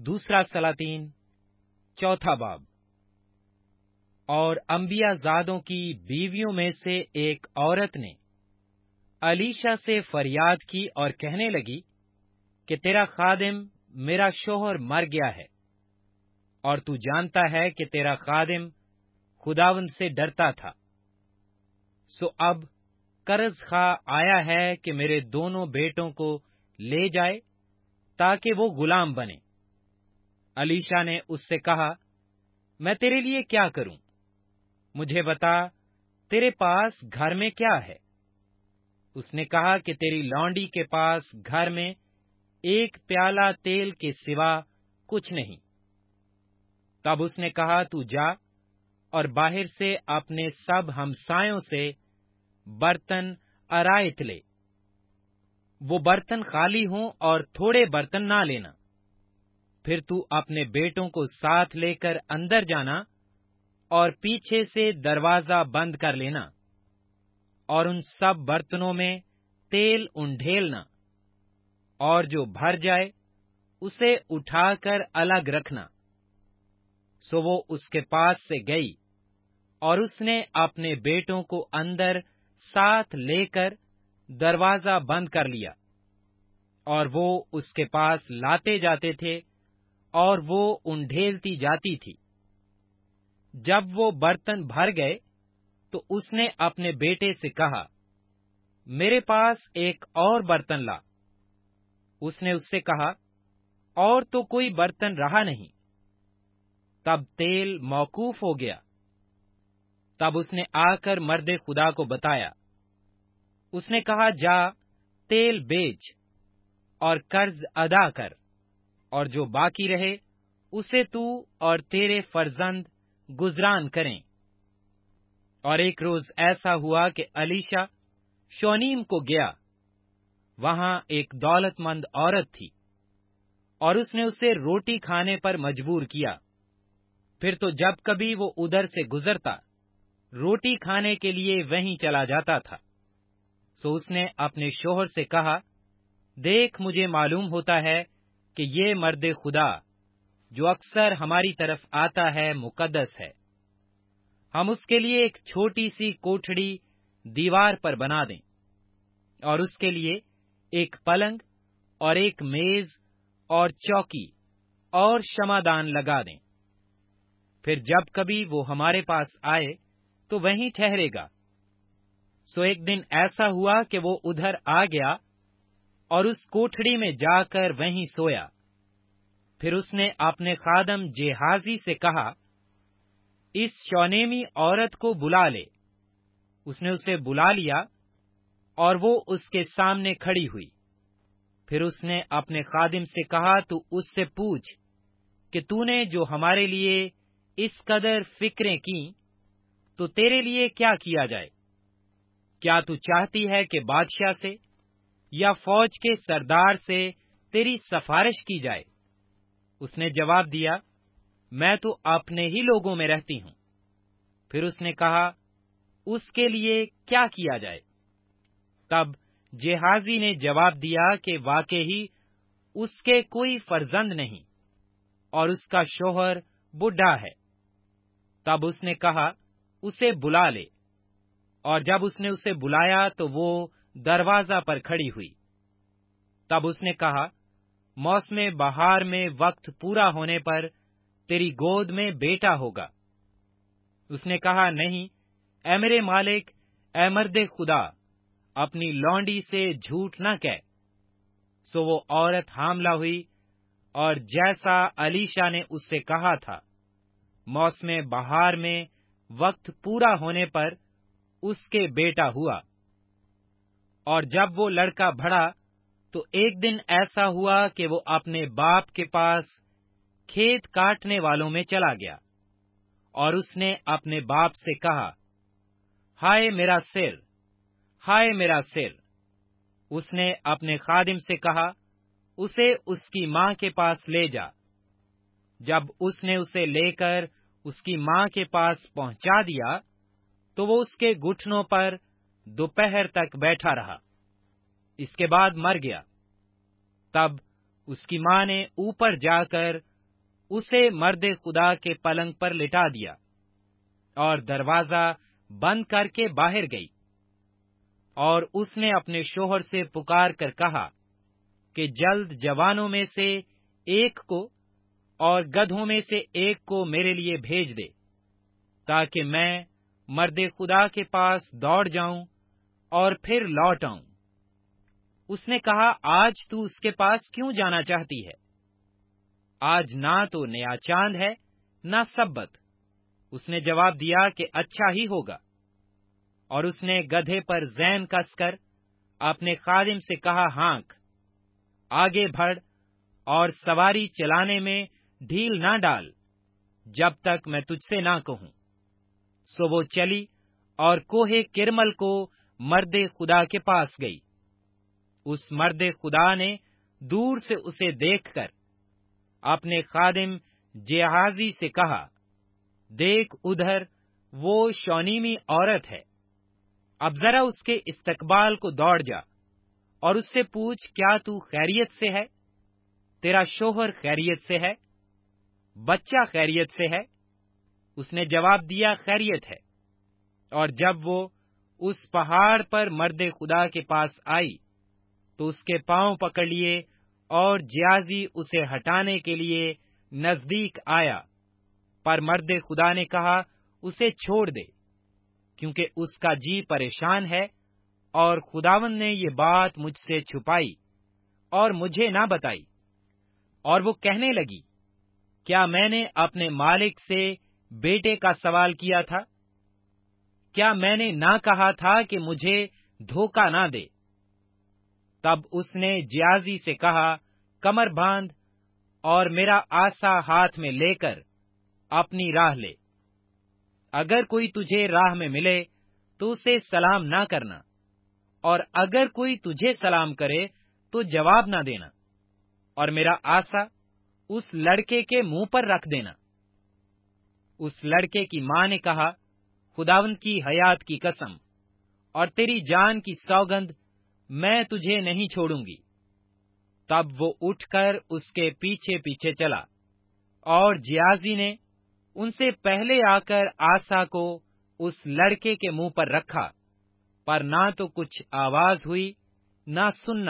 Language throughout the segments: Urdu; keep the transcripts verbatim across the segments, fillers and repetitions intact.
دوسرا سلاطین چوتھا باب۔ اور انبیاء زادوں کی بیویوں میں سے ایک عورت نے الیشا سے فریاد کی اور کہنے لگی کہ تیرا خادم میرا شوہر مر گیا ہے، اور تو جانتا ہے کہ تیرا خادم خداوند سے ڈرتا تھا، سو اب قرض خواہ آیا ہے کہ میرے دونوں بیٹوں کو لے جائے تاکہ وہ غلام بنے۔ الیشا نے اس سے کہا، میں تیرے لیے کیا کروں؟ مجھے بتا، تیرے پاس گھر میں کیا ہے؟ اس نے کہا کہ تیری لونڈی کے پاس گھر میں ایک پیالہ تیل کے سوا کچھ نہیں۔ تب اس نے کہا، تو جا اور باہر سے اپنے سب ہمسایوں سے برتن ارائیت لے، وہ برتن خالی ہوں اور تھوڑے برتن نہ لینا۔ پھر تو اپنے بیٹوں کو ساتھ لے کر اندر جانا اور پیچھے سے دروازہ بند کر لینا، اور ان سب برتنوں میں تیل انڈھیلنا، اور جو بھر جائے اسے اٹھا کر الگ رکھنا۔ سو وہ اس کے پاس سے گئی، اور اس نے اپنے بیٹوں کو اندر ساتھ لے کر دروازہ بند کر لیا، اور وہ اس کے پاس لاتے جاتے تھے اور وہ انڈھیلتی جاتی تھی۔ جب وہ برتن بھر گئے تو اس نے اپنے بیٹے سے کہا، میرے پاس ایک اور برتن لا۔ اس نے اس سے کہا، اور تو کوئی برتن رہا نہیں۔ تب تیل موقوف ہو گیا۔ تب اس نے آ کر مرد خدا کو بتایا۔ اس نے کہا، جا تیل بیچ اور قرض ادا کر، اور جو باقی رہے اسے تو اور تیرے فرزند گزران کریں۔ اور ایک روز ایسا ہوا کہ الیشا شونیم کو گیا۔ وہاں ایک دولت مند عورت تھی، اور اس نے اسے روٹی کھانے پر مجبور کیا۔ پھر تو جب کبھی وہ ادھر سے گزرتا، روٹی کھانے کے لیے وہیں چلا جاتا تھا۔ سو اس نے اپنے شوہر سے کہا، دیکھ، مجھے معلوم ہوتا ہے کہ یہ مرد خدا جو اکثر ہماری طرف آتا ہے مقدس ہے۔ ہم اس کے لیے ایک چھوٹی سی کوٹھڑی دیوار پر بنا دیں، اور اس کے لیے ایک پلنگ اور ایک میز اور چوکی اور شمعدان لگا دیں۔ پھر جب کبھی وہ ہمارے پاس آئے تو وہیں ٹھہرے گا۔ سو ایک دن ایسا ہوا کہ وہ ادھر آ گیا اور اس کوٹھڑی میں جا کر وہیں سویا۔ پھر اس نے اپنے خادم جہازی سے کہا، اس شونیمی عورت کو بلا لے۔ اس نے اسے بلا لیا، اور وہ اس کے سامنے کھڑی ہوئی۔ پھر اس نے اپنے خادم سے کہا، تو اس سے پوچھ کہ تو نے جو ہمارے لیے اس قدر فکریں کی، تو تیرے لیے کیا کیا جائے؟ کیا تو چاہتی ہے کہ بادشاہ سے یا فوج کے سردار سے تیری سفارش کی جائے؟ اس نے جواب دیا، میں تو اپنے ہی لوگوں میں رہتی ہوں۔ پھر اس نے کہا، اس کے لیے کیا کیا جائے؟ تب جہازی نے جواب دیا کہ واقعی اس کے کوئی فرزند نہیں، اور اس کا شوہر بوڑھا ہے۔ تب اس نے کہا، اسے بلا لے۔ اور جب اس نے اسے بلایا تو وہ دروازہ پر کھڑی ہوئی۔ تب اس نے کہا، موسم بہار میں وقت پورا ہونے پر تیری گود میں بیٹا ہوگا۔ اس نے کہا، نہیں، اے میرے مالک، اے مرد خدا، اپنی لونڈی سے جھوٹ نہ کہہ۔ سو وہ عورت حاملہ ہوئی، اور جیسا الیشا نے اس سے کہا تھا، موسم بہار میں وقت پورا ہونے پر اس کے بیٹا ہوا۔ اور جب وہ لڑکا بڑھا تو ایک دن ایسا ہوا کہ وہ اپنے باپ کے پاس کھیت کاٹنے والوں میں چلا گیا، اور اس نے اپنے باپ سے کہا، ہائے میرا سر، ہائے میرا سر۔ اس نے اپنے خادم سے کہا، اسے اس کی ماں کے پاس لے جا۔ جب اس نے اسے لے کر اس کی ماں کے پاس پہنچا دیا تو وہ اس کے گھٹنوں پر دوپہر تک بیٹھا رہا، اس کے بعد مر گیا۔ تب اس کی ماں نے اوپر جا کر اسے مرد خدا کے پلنگ پر لٹا دیا اور دروازہ بند کر کے باہر گئی۔ اور اس نے اپنے شوہر سے پکار کر کہا کہ جلد جوانوں میں سے ایک کو اور گدھوں میں سے ایک کو میرے لیے بھیج دے، تاکہ میں مرد خدا کے پاس دوڑ جاؤں اور پھر لوٹ آؤں۔ اس نے کہا، آج تو اس کے پاس کیوں جانا چاہتی ہے؟ آج نہ تو نیا چاند ہے نہ سبت۔ اس نے جواب دیا کہ اچھا ہی ہوگا۔ اور اس نے گدھے پر زین کس کر اپنے خادم سے کہا، ہانک، آگے بڑھ اور سواری چلانے میں ڈھیل نہ ڈال جب تک میں تجھ سے نہ کہوں۔ سو وہ چلی اور کوہ کرمل کو مرد خدا کے پاس گئی۔ اس مرد خدا نے دور سے اسے دیکھ کر اپنے خادم جہازی سے کہا، دیکھ ادھر وہ شونیمی عورت ہے، اب ذرا اس کے استقبال کو دوڑ جا اور اس سے پوچھ، کیا تو خیریت سے ہے؟ تیرا شوہر خیریت سے ہے؟ بچہ خیریت سے ہے؟ اس نے جواب دیا، خیریت ہے۔ اور جب وہ اس پہاڑ پر مرد خدا کے پاس آئی تو اس کے پاؤں پکڑ لیے اور جیازی اسے ہٹانے کے لیے نزدیک آیا، پر مرد خدا نے کہا، اسے چھوڑ دے، کیونکہ اس کا جی پریشان ہے، اور خداوند نے یہ بات مجھ سے چھپائی اور مجھے نہ بتائی۔ اور وہ کہنے لگی، کیا میں نے اپنے مالک سے بیٹے کا سوال کیا تھا؟ کیا میں نے نہ کہا تھا کہ مجھے دھوکہ نہ دے؟ تب اس نے جیازی سے کہا، کمر باندھ اور میرا عصا ہاتھ میں لے کر اپنی راہ لے۔ اگر کوئی تجھے راہ میں ملے تو اسے سلام نہ کرنا، اور اگر کوئی تجھے سلام کرے تو جواب نہ دینا، اور میرا عصا اس لڑکے کے منہ پر رکھ دینا۔ اس لڑکے کی ماں نے کہا، خداوند کی حیات کی قسم اور تیری جان کی سوگند، میں تجھے نہیں چھوڑوں گی۔ تب وہ اٹھ کر اس کے پیچھے پیچھے چلا، اور جیازی نے ان سے پہلے آ کر عصا کو اس لڑکے کے منہ پر رکھا، پر نہ تو کچھ آواز ہوئی نہ سننا۔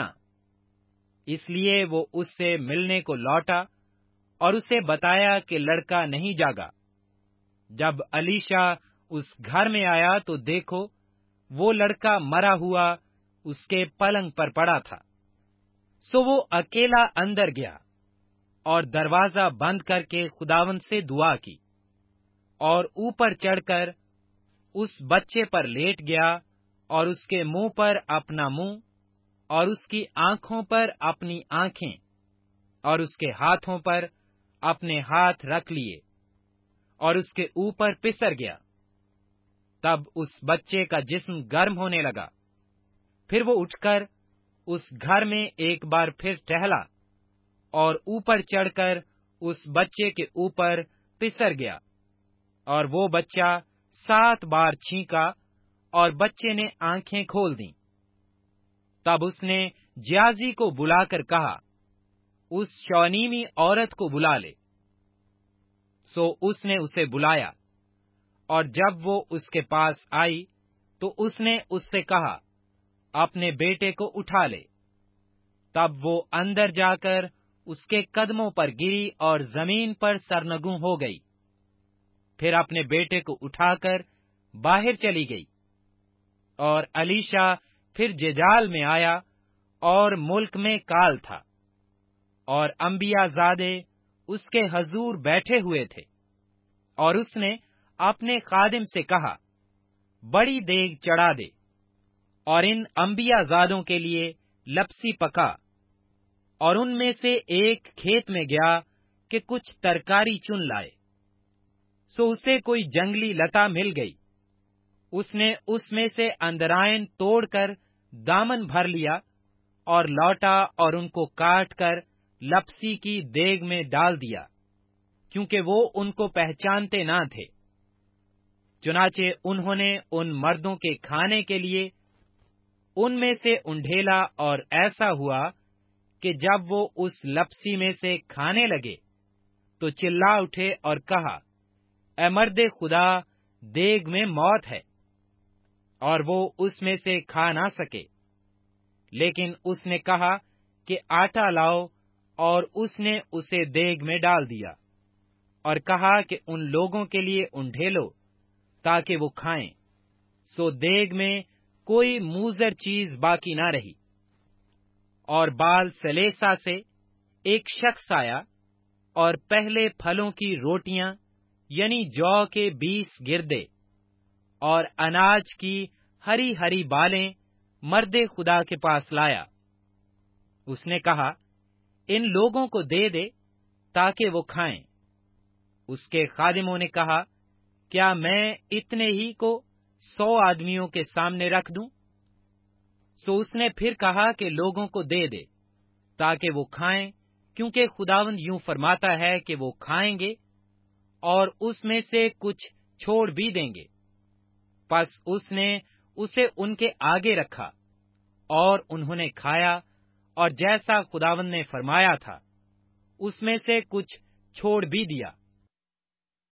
اس لیے وہ اس سے ملنے کو لوٹا اور اسے بتایا کہ لڑکا نہیں جاگا۔ جب الیشا اس گھر میں آیا تو دیکھو، وہ لڑکا مرا ہوا اس کے پلنگ پر پڑا تھا۔ سو وہ اکیلا اندر گیا اور دروازہ بند کر کے خداوند سے دعا کی، اور اوپر چڑھ کر اس بچے پر لیٹ گیا اور اس کے منہ پر اپنا منہ اور اس کی آنکھوں پر اپنی آنکھیں اور اس کے ہاتھوں پر اپنے ہاتھ رکھ لیے اور اس کے اوپر پسر گیا۔ تب اس بچے کا جسم گرم ہونے لگا۔ پھر وہ اٹھ کر اس گھر میں ایک بار پھر ٹہلا اور اوپر چڑھ کر اس بچے کے اوپر پسر گیا، اور وہ بچہ سات بار چھینکا اور بچے نے آنکھیں کھول دیں۔ تب اس نے جیازی کو بلا کر کہا، اس شونیمی عورت کو بلا لے۔ سو اس نے اسے بلایا، اور جب وہ اس کے پاس آئی تو اس نے اس سے کہا، اپنے بیٹے کو اٹھا لے۔ تب وہ اندر جا کر اس کے قدموں پر گری اور زمین پر سرنگوں ہو گئی، پھر اپنے بیٹے کو اٹھا کر باہر چلی گئی۔ اور الیشا پھر ججال میں آیا، اور ملک میں کال تھا، اور انبیاء زادے اس کے حضور بیٹھے ہوئے تھے۔ اور اس نے اپنے خادم سے کہا، بڑی دیگ چڑھا دے، اور ان انبیاء زادوں کے لیے لپسی پکا۔ اور ان میں سے ایک کھیت میں گیا کہ کچھ ترکاری چن لائے۔ سو اسے کوئی جنگلی لتا مل گئی، اس نے اس میں سے اندرائن توڑ کر دامن بھر لیا اور لوٹا اور ان کو کاٹ کر لپسی کی دیگ میں ڈال دیا، کیونکہ وہ ان کو پہچانتے نہ تھے۔ چنانچہ انہوں نے ان مردوں کے کھانے کے لیے ان میں سے انڈھیلا، اور ایسا ہوا کہ جب وہ اس لپسی میں سے کھانے لگے تو چلا اٹھے اور کہا، اے مرد خدا، دیگ میں موت ہے، اور وہ اس میں سے کھا نہ سکے۔ لیکن اس نے کہا کہ آٹا لاؤ، اور اس نے اسے دیگ میں ڈال دیا، اور کہا کہ ان لوگوں کے لیے انڈھیلو تاکہ وہ کھائیں۔ سو دیگ میں کوئی موذر چیز باقی نہ رہی۔ اور بال سلیسا سے ایک شخص آیا اور پہلے پھلوں کی روٹیاں یعنی جو کے بیس گردے اور اناج کی ہری ہری بالیں مرد خدا کے پاس لایا۔ اس نے کہا، ان لوگوں کو دے دے تاکہ وہ کھائیں۔ اس کے خادموں نے کہا، کیا میں اتنے ہی کو سو آدمیوں کے سامنے رکھ دوں؟ سو اس نے پھر کہا کہ لوگوں کو دے دے تاکہ وہ کھائیں، کیونکہ خداوند یوں فرماتا ہے کہ وہ کھائیں گے اور اس میں سے کچھ چھوڑ بھی دیں گے۔ پس اس نے اسے ان کے آگے رکھا، اور انہوں نے کھایا، اور جیسا خداوند نے فرمایا تھا اس میں سے کچھ چھوڑ بھی دیا۔